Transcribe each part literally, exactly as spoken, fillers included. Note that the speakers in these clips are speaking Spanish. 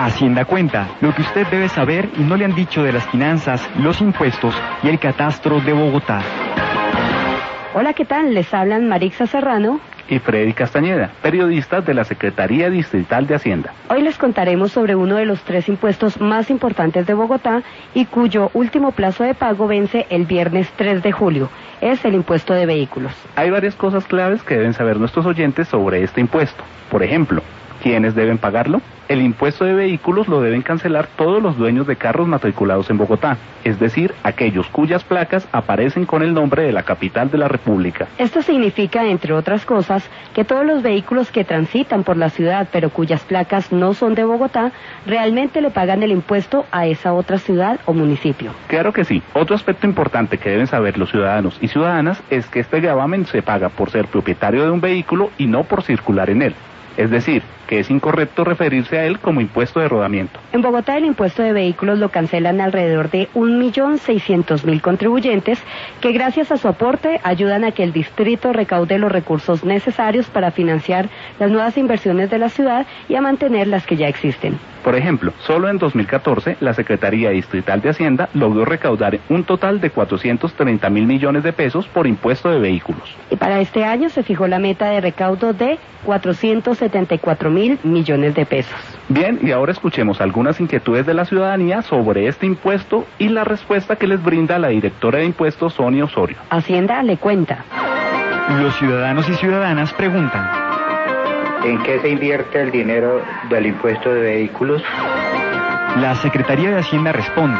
Hacienda Cuenta, lo que usted debe saber y no le han dicho de las finanzas, los impuestos y el catastro de Bogotá. Hola, ¿qué tal? Les hablan Marixa Serrano y Freddy Castañeda, periodistas de la Secretaría Distrital de Hacienda. Hoy les contaremos sobre uno de los tres impuestos más importantes de Bogotá y cuyo último plazo de pago vence el viernes tres de julio. Es el impuesto de vehículos. Hay varias cosas claves que deben saber nuestros oyentes sobre este impuesto. Por ejemplo, ¿quiénes deben pagarlo? El impuesto de vehículos lo deben cancelar todos los dueños de carros matriculados en Bogotá, es decir, aquellos cuyas placas aparecen con el nombre de la capital de la República. Esto significa, entre otras cosas, que todos los vehículos que transitan por la ciudad, pero cuyas placas no son de Bogotá, realmente le pagan el impuesto a esa otra ciudad o municipio. Claro que sí. Otro aspecto importante que deben saber los ciudadanos y ciudadanas es que este gravamen se paga por ser propietario de un vehículo y no por circular en él. Es decir, que es incorrecto referirse a él como impuesto de rodamiento. En Bogotá el impuesto de vehículos lo cancelan alrededor de un millón seiscientos mil contribuyentes que gracias a su aporte ayudan a que el distrito recaude los recursos necesarios para financiar las nuevas inversiones de la ciudad y a mantener las que ya existen. Por ejemplo, solo en dos mil catorce la Secretaría Distrital de Hacienda logró recaudar un total de cuatrocientos treinta mil millones de pesos por impuesto de vehículos. Y para este año se fijó la meta de recaudo de cuatrocientos setenta y cuatro mil millones de pesos. Bien, y ahora escuchemos algunas inquietudes de la ciudadanía sobre este impuesto y la respuesta que les brinda la directora de impuestos, Sonia Osorio. Hacienda le cuenta. Los ciudadanos y ciudadanas preguntan: ¿en qué se invierte el dinero del impuesto de vehículos? La Secretaría de Hacienda responde: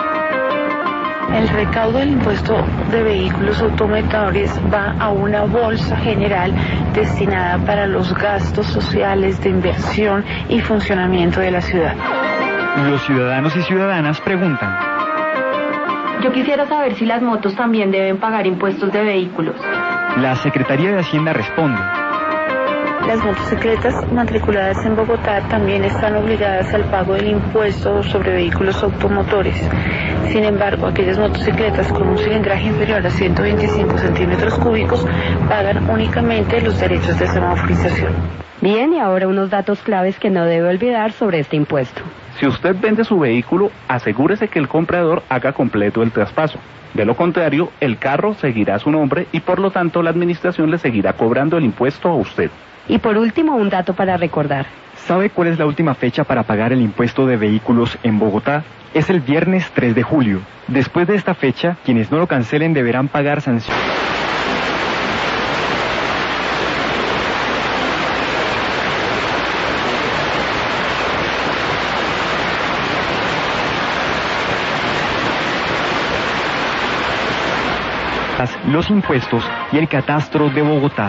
el recaudo del impuesto de vehículos automotores va a una bolsa general destinada para los gastos sociales de inversión y funcionamiento de la ciudad. Los ciudadanos y ciudadanas preguntan: yo quisiera saber si las motos también deben pagar impuestos de vehículos. La Secretaría de Hacienda responde: las motocicletas matriculadas en Bogotá también están obligadas al pago del impuesto sobre vehículos automotores. Sin embargo, aquellas motocicletas con un cilindraje inferior a ciento veinticinco centímetros cúbicos pagan únicamente los derechos de semaforización. Bien, y ahora unos datos claves que no debe olvidar sobre este impuesto. Si usted vende su vehículo, asegúrese que el comprador haga completo el traspaso. De lo contrario, el carro seguirá su nombre y por lo tanto la administración le seguirá cobrando el impuesto a usted. Y por último, un dato para recordar. ¿Sabe cuál es la última fecha para pagar el impuesto de vehículos en Bogotá? Es el viernes tres de julio. Después de esta fecha, quienes no lo cancelen deberán pagar sanciones. Los impuestos y el catastro de Bogotá.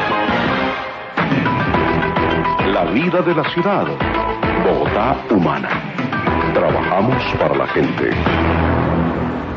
La vida de la ciudad. Bogotá humana. Trabajamos para la gente.